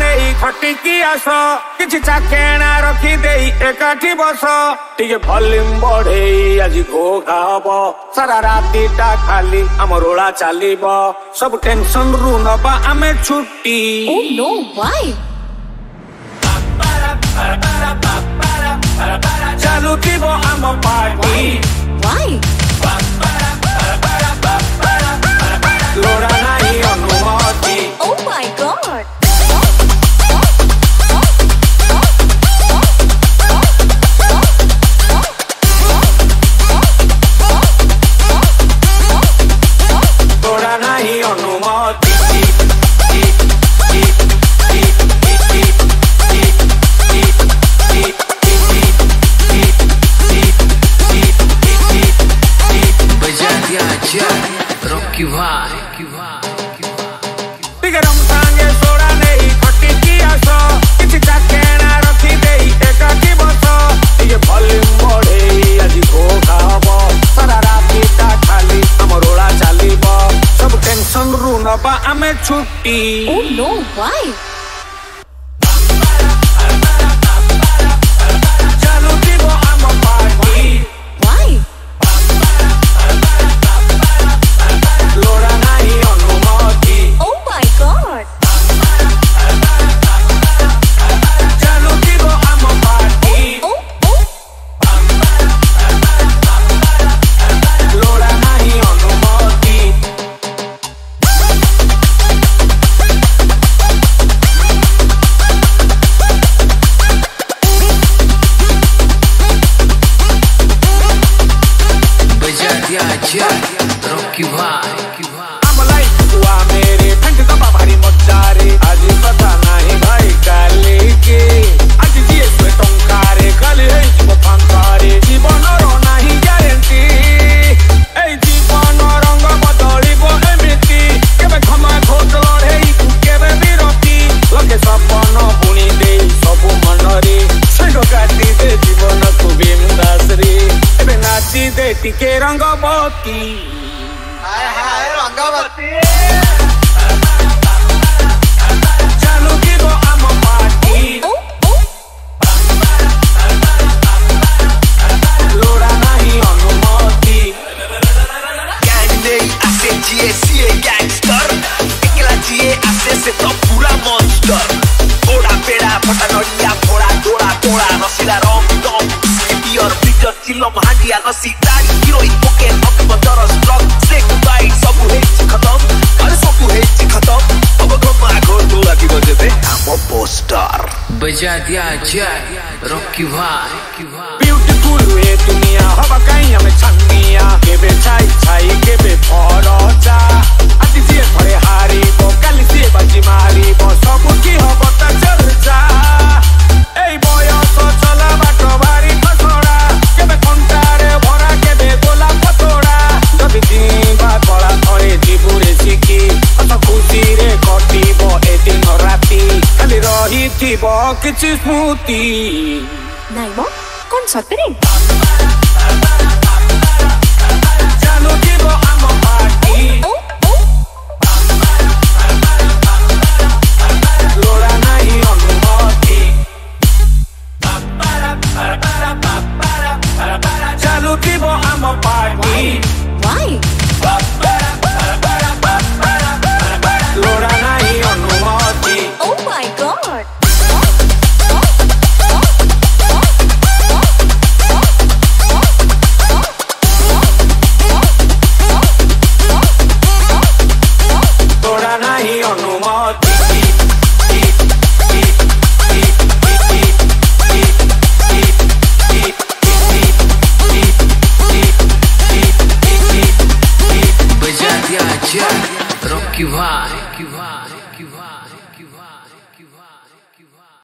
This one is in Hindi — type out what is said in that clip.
खटिकी आस किछि चाकेना रखी देई एकाठी बस टिके वॉल्यूम बढ़े आज घोघा हब सारा रातीटा खाली आम रोला चलिबो सब टेंशन रु नबा आमे छुट्टी। Oh no, why? चालू थीबो आम पार्टी। Why? लोड़ा नाही अनुमति। Oh my god! लोड़ा नाही अनुमति। Rocky vai, टिकरम सांगे सोड़ा नहीं खटिकी आस किछि चाकेना रखी देई एकाठी बस टिके वॉल्यूम बढ़े आज घोघा हब सारा रातीटा खाली आम रोला चलिबो सब टेंशन रु नबा आमे छुट्टी। Oh no, why? चालू थीबो आम पार्टी। Why? लोड़ा नाही अनुमति। Oh my god! चालू थीबो आम पार्टी। Oh. लोड़ा नाही अनुमति। बजा दिया जय Rocky vai, आमलाई हुआ मेरे फंट दबा भारी मजा रे आज पता नहीं भाई काले के आज जिए से टंकारे काले है जीव फांकारे जीवन रो नहीं ग्यारंटी ए जीवन रंग बदलिबो एमिति केबे क्षमा खोज लड़े केबे विरति लगे सपन बुणी दे सब मन रे संग काटी दे जीवन को बिंदास रे एबे नाची दे टिके रंगवती। हाय हाय रंगवती। चालू थीबो आम पार्टी। लोड़ा नाही अनुमति। Gang नहीं आसे जिए सीए गैंगस्टर एकला जिए आसे से तो पूरा मॉन्स्टर ओड़ा पेड़ा फटा नड़िया फोड़ा डोड़ा टोड़ा नसीला रंग दम बियर बिटर चिलम हांडिया नसी दाढ़ी हीरोइन पोके हक बंदर स्ट्रक से गुबाई सब हेच खत्म अरे सब हेच खत्म अब घमा घोर डोला की वजह से हम पोस्टर बजा दिया जय Rocky vai, ब्यूटीफुल ये दुनिया हवा कहीं हमें छन्निया केबे छाई छाई केबे फरचा आती से भरे हारी बो काली से बाजी मारी बो सब की हबता चर्चा ए बयस चला बाट भारी खसड़ा केबे कंटारे भरा केबे गोला पतोड़ा जबि जीवा कला थरे जीवरे सिकी अत खुशी रे कटिबो ए दिन राती खाली रही थिबो किछि स्मृति। नाइ म कौन सतरे? चालू थीबो आम पार्टी। लोड़ा नाही अनुमति। चालू थीबो आम पार्टी। Why? लोड़ा नाही अनुमति। Oh my god! लोड़ा नाही अनुमति। बजा दिया जय Rocky vai.